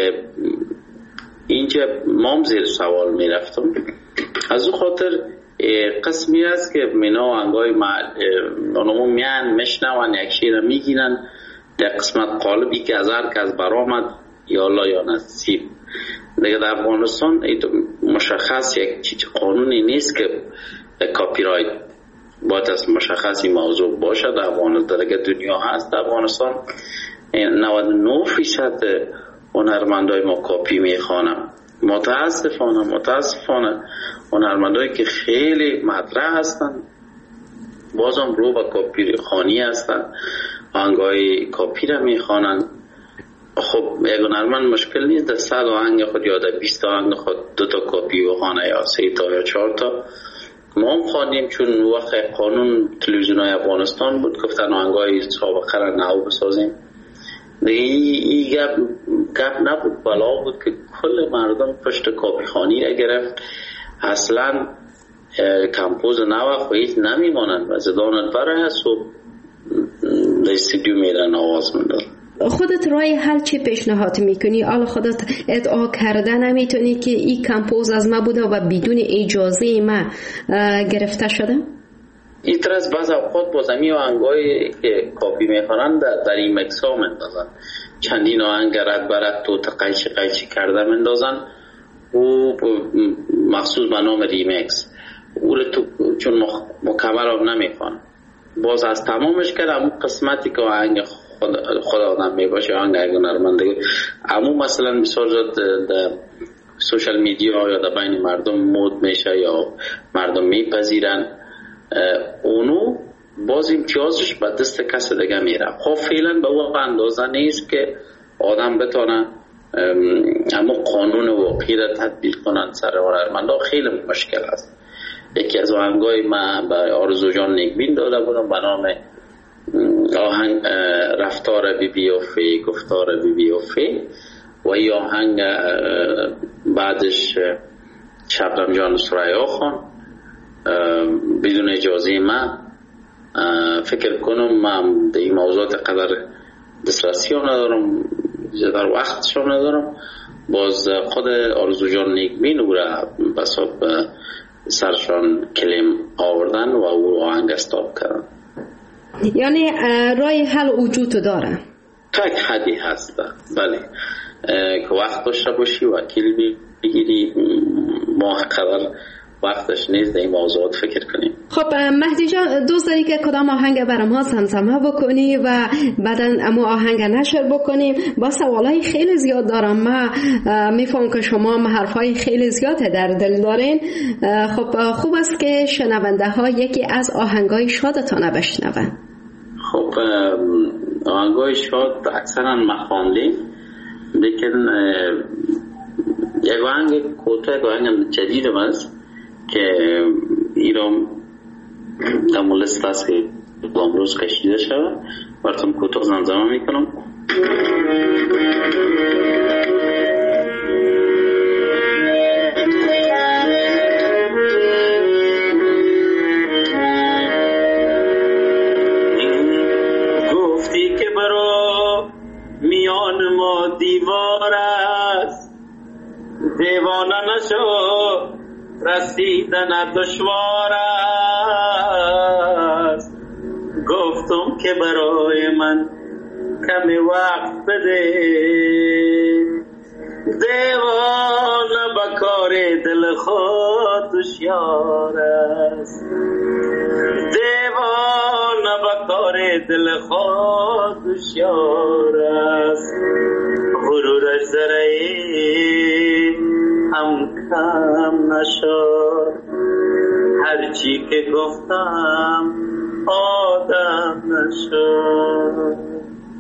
اینجا مام زیر سوال می رفتم. از او خاطر قسمی است که مینا انگای منامو میان مشنون یک شیر میگینن در قسمت قالبی که از هر کس برآمد یا الله یا نصیب دیگه در افغانستان مشخص یک چیز قانونی نیست که کاپی رایت باید از مشخصی موضوع باشه. در افغانستان دیگه دنیا هست، در افغانستان نود و نه فیصد هنرمندای ما کاپی میخوانن. متاسفانه متاسفانه هنرمندایی که خیلی مطرح هستن بازم رو به کاپی خانی هستن، آهنگای کاپی را میخوانن. خب یک هنرمند مشکل نیست در صد آهنگ خود یا در بیست آهنگ خود دو تا کاپی بخوانه یا سه تا یا چهار تا. ما هم خواندیم چون وقت قانون تلویزیون های افغانستان بود گفتن آهنگای سابقه را نو بسازیم. دیگه این گپ گپ نبود، بلا بود که کل مردم پشت کاپی خانی را گرفت. اصلا کمپوز نو خواهید نمیمانند و زدانت برای هست و در استودیو میرن آواز میدن. خودت رای حل چی پیشنهاد میکنی؟ حالا خودت ادعا کرده نمیتونی که این کمپوز از ما بوده و بدون اجازه ما گرفته شده؟ این طرح از بعض اوقات با زمین آهنگایی که کاپی میکنن در, در این مکس ها مندازن، چندین آهنگ رد برد تو تقیچی قیچی کرده مندازن و مخصوص به نام ریمکس او رو تو چون مکمل هم نمیخوان باز از تمامش کرد همون قسمتی که آهنگ خود آدم میباشه آهنگ هنرمندگی همون مثلا بسیار زد در سوشل میدیا یا در بین مردم مود میشه یا مردم میپذیرن اونو باز امتیازش به دست کس دیگه میره. خب فعلا به واقع اندازه نیست که آدم بتونه اما قانون واقعی را تطبیق کنن سر هنرمندا. خیلی مشکل است. یکی از آهنگای من به آرزو جان نیکبین داده بودم به نام آهنگ رفتار بی بی و فی گفتار بی بی و فی و یا آهنگ بعدش شبنم جان سریا خان بدون اجازه من فکر کنم من در این موضوعات قدر دسترسی هم ندارم زیادر وقتش هم ندارم. باز خود آرزو جان نیکبین او را بساب سرشان کلیم آوردن و او آهنگ استاب کردن. یعنی رای حل وجود داره؟ تک حدی هست بله که وقت داشته باشی وکیل بگیری ماه قدر وقتش نیست این موضوعات فکر کنیم. خب مهدی جان دوست داری که کدام آهنگ برام ها زمزمه بکنی و بعدا امو آهنگ نشر بکنیم؟ با سوالای خیلی زیاد دارم. من میفهم که شما حرفای خیلی زیاده در دل دارین. خب خوب است که شنونده ها یکی از آهنگای شادتان بشنون. خب آهنگای شاد اکثرا مخواندیم لیکن یک آهنگ کوتاه یک آهنگ جدید است که ایران در لیست است که امروز کشیده شده براتون کوتاه زمزمه میکنم. گفتی که برا میان ما دیوار است دیوانه نشو رسیدن دشوار است. گفتم که برای من کمی وقت بده دیوانه با کار دل خود دشیار است. دیوانه با کار دل خود دشیار است. غرورش ذره هم کم نشد هرچی که گفتم آدم نشد.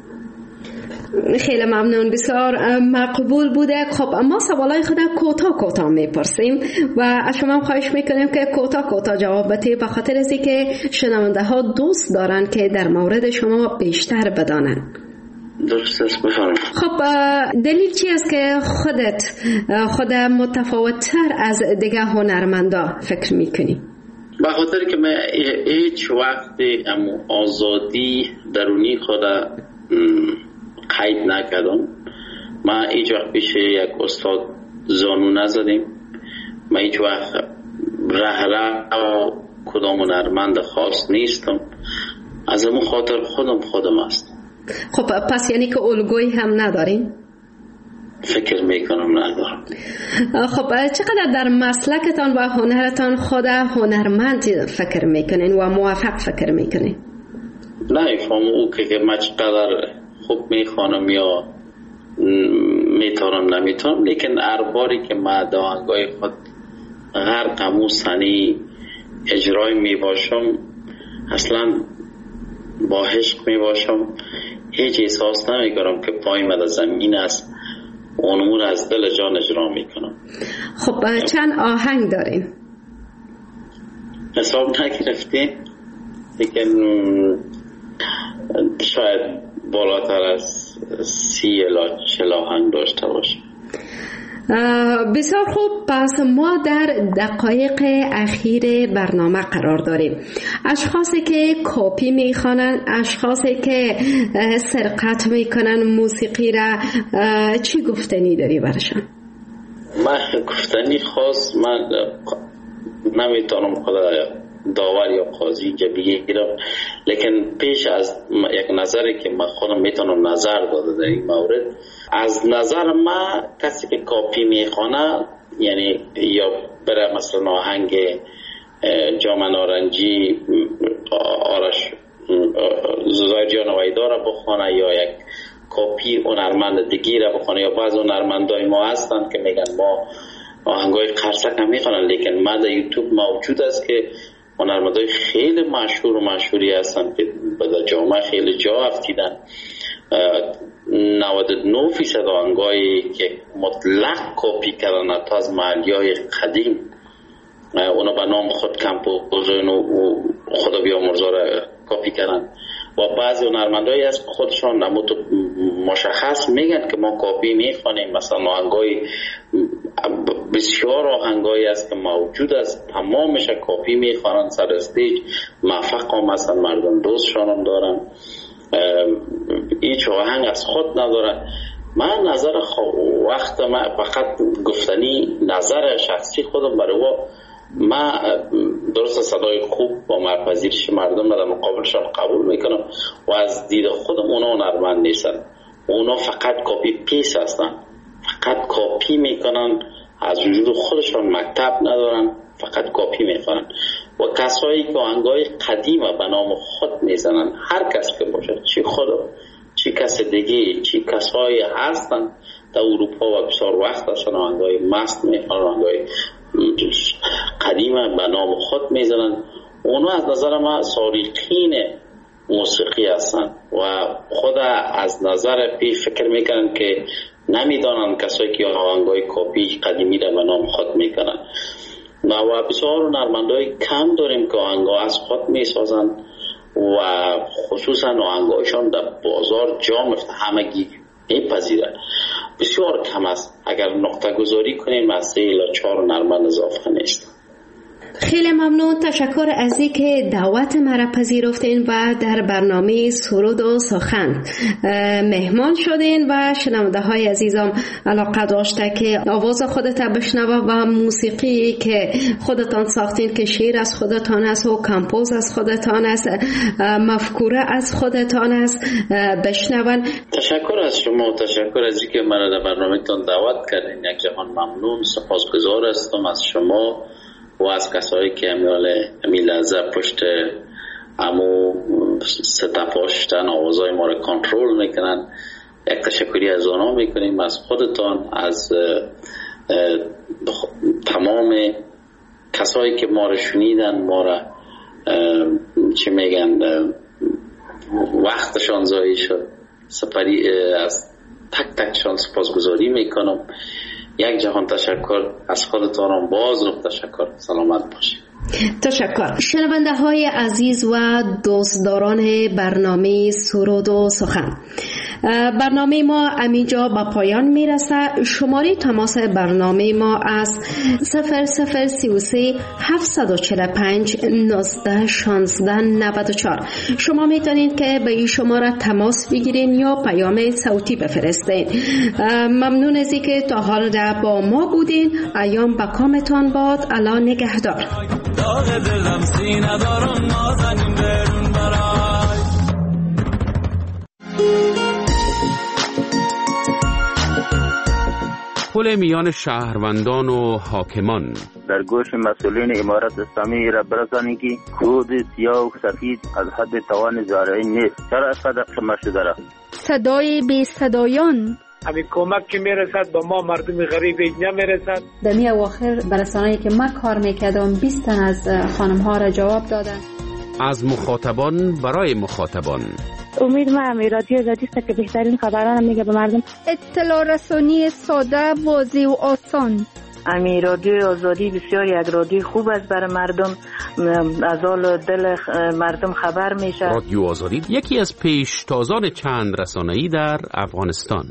خیلی ممنون، بسیار مقبول بوده. خب ما سوالای خود کوتاه کوتاه میپرسیم و از شما خواهش میکنیم که کوتاه کوتاه جواب بدید به خاطر از اینکه شنونده ها دوست دارن که در مورد شما بیشتر بدانن. درست است بفرمایید. خب دلیل چی است که خودت خود متفاوت‌تر از دیگه هنرمندا فکر میکنی؟ به خاطر که من هیچ وقت آزادی درونی خود قید نکردم. من هیچ وقت پیش یک استاد زانو نزدیم. من هیچ وقت رهره کدام هنرمند خاص نیستم. از اون خاطر خودم خودم است. خب پس یعنی که الگویی هم ندارین؟ فکر میکنم ندارم. خب چقدر در مسلکتان و هنرتان خود هنرمند فکر میکنین و موفق فکر میکنین؟ نه فهم او که من چقدر خوب میخوانم یا میتونم نمیتونم، لیکن هر باری که من آهنگای خود غرقم و سنی اجرای میباشم، اصلا با عشق میباشم، هیچ احساس نمیکنم که پای من زمین است، اونمون از دل جان اجرا میکنم. خب چند آهنگ دارین؟ حساب نگرفتیم، لیکن شاید بالاتر از سی الا چل آهنگ داشته باشه. بسیار خوب، پس ما در دقایق اخیر برنامه قرار داریم. اشخاصی که کاپی میخوانن، اشخاصی که سرقت میکنن موسیقی را، چی گفتنی داری برشان؟ من گفتنی خاص من نمیتونم خدا داور یا قاضی اینجا بگیرم، لیکن پیش از یک نظری که من خودم میتونم نظر داده در این مورد، از نظر من کسی که کاپی میخونه، یعنی یا بره مثلا آهنگ جام نارنجی آرش زوزای جانویدا را بخونه یا یک کاپی هنرمند دیگی را بخونه، یا بعض هنرمندای ما هستن که میگن ما آهنگای قرصک هم میخونن، لیکن من در یوتیوب موجود است که هنرمندای خیلی مشهور و مشهوری هستن که به جامعه خیلی جا افتیدن. نود و نه فیصد آهنگایی که مطلق کپی کردن تا از محلیای قدیم، اونا به نام خود کمپوزر و خدا بیامرزا را کپی کردن، و بعضی هنرمندایی هست خودشان نمود مشخص میگن که ما کپی میخوانیم. مثلا آهنگای بسیار آهنگایی است که موجود است تمامش کپی میخوانن سر استیج، موفق هم هستن، مردم دوستشان هم دارن، هیچ آهنگ از خود ندارن. من نظر وقت من فقط گفتنی نظر شخصی خودم برای و من درست صدای خوب با مرپذیرش مردم در مقابلشان قبول میکنم و از دید خودم اونا هنرمند نیستن، اونا فقط کپی پیس هستن، فقط کپی میکنن، از وجود خودشان مکتب ندارن، فقط کپی میکنن. و کسایی که آهنگای قدیمه به نام خود میزنن، هر کس که باشه، چی خودم چی کس دیگه، چی کسایی هستن در اروپا و بسیار وقت هستن آهنگای مست میخوان، آهنگای قدیمه به نام خود میزنن، اونا از نظر من سارقین موسیقی هستن و خود از نظر پی فکر میکنن که نمیدانن کسایی که آهنگای کپی قدیمی را به نام خود میکنن. و بسیار هنرمندای کم داریم که آهنگا از خود میسازن و خصوصا آهنگایشان در بازار جا میفته، همگی میپذیرن. بسیار کم است، اگر نقطه گذاری کنیم از سه الی چهار هنرمند اضافه نیست. خیلی ممنون، تشکر از اینکه دعوت مرا پذیرفتین و در برنامه سرود و سخن مهمان شدین و شنونده های عزیزم علاقه داشته که آواز خودت بشنوه و موسیقی که خودتان ساختین که شعر از خودتان است و کمپوز از خودتان است، مفکوره از خودتان است بشنون. تشکر از شما، تشکر از اینکه مرا در برنامه‌تان دعوت کردین. یک جهان ممنون، سپاسگزار هستم از شما و از کسایی که امی لحظه پشت امو ستپاشتن آوازهای ما رو کنترل میکنن. یک تشکری از آنها میکنیم، از خودتان، از تمام کسایی که ما رو شنیدن، ما رو چی میگن وقتشان ضایع شد، سپری از تک تکشان سپاسگزاری میکنم. یک جهان تشکر از خودتان، باز رو تشکر. سلامت باشید. تشکر. شنونده های عزیز و دوستداران برنامه سرود و سخن، برنامه ما همینجا به پایان میرسه. شماره تماس برنامه ما از صفر صفر سی و سه هفتصد و چهل و پنج نوزده شانزده نود و چهار. شما میتونید که به این شماره تماس بگیرین یا پیام صوتی بفرستین. ممنون از اینکه تا حال با ما بودین. ایام به کامتان باد. الله نگهدار. داغ دلم سینه دارم نازنین برون برای پل میان شهروندان و حاکمان. در گوش مسئولین امارت اسلامی را برسانید که کود سیاه و سفید از حد توان زارعین نیست. چرا اصلا شما شده را؟ صدای بی صدایان. همین کمک که میرسد با ما مردم غریب نمیرسد. در می اواخر برسانه‌ای که من کار میکردم بیست تن از خانم ها را جواب دادن. از مخاطبان برای مخاطبان. امید ما رادیو آزادی است که بهترین خبران میگه به مردم. اطلاع رسانی ساده، واضح و آسان. امی رادیو آزادی بسیار یک رادیو خوب است برای مردم، از حال دل مردم خبر میشه. رادیو آزادی یکی از پیشتازان چند رسانه‌ای در افغانستان.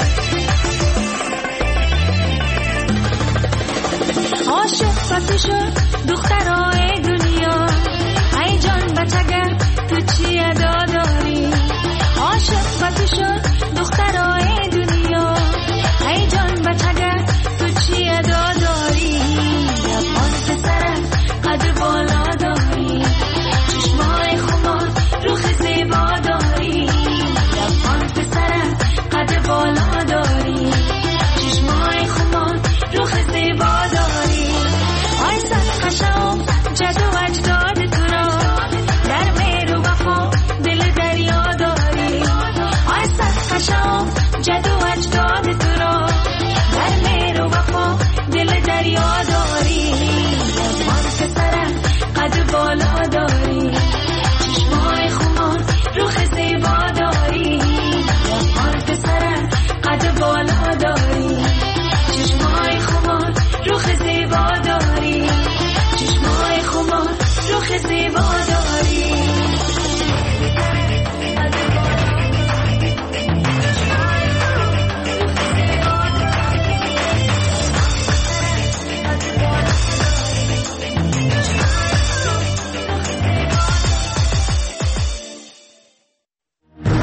عاشق وقتی شد